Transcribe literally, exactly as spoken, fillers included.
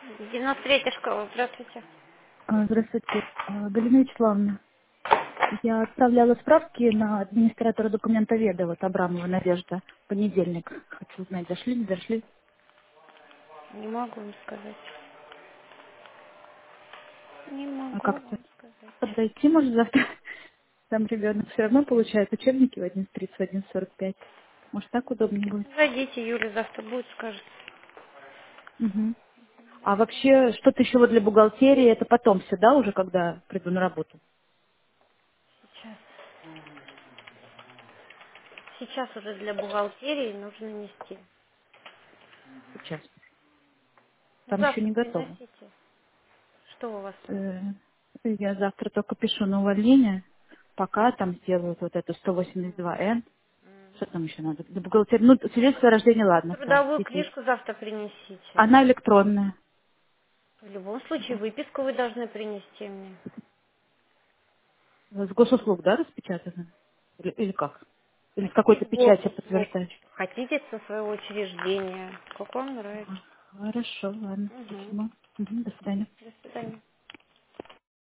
девяносто третья школа, здравствуйте. А, Здравствуйте, А, Галина Вячеславовна. Я отправляла справки на администратора документоведа, вот Абрамова Надежда, в понедельник. Хочу узнать, зашли, не зашли. Не могу вам сказать. Не А могу как-то вам сказать. подойти, может, завтра? Там ребенок все равно получает учебники в одиннадцать тридцать, в одиннадцать сорок пять. Может, так удобнее будет? Зайдите, Юля завтра будет, скажет. Мгм. А вообще, что-то еще вот для бухгалтерии, это потом все, да, уже когда приду на работу? Сейчас. Сейчас уже для бухгалтерии нужно нести. Сейчас. Ну, Там еще завтра не готово. приносите. Что у вас там? Э, Я завтра только пишу на увольнение, пока там сделают вот эту сто восемьдесят два эн. Что там еще надо? Для бухгалтерии. Ну, свидетельство о рождении, ладно, все. Трудовую Здесь есть. книжку завтра принесите. Она электронная. В любом случае, выписку вы должны принести мне. С госуслуг, да, распечатана? Или, или как? Или с Хотите какой-то с печатью госуслуг, подтверждающей? хотите со своего учреждения. Как вам нравится. Ага. Хорошо, ладно. Угу. Спасибо. Мгм, до свидания. До свидания.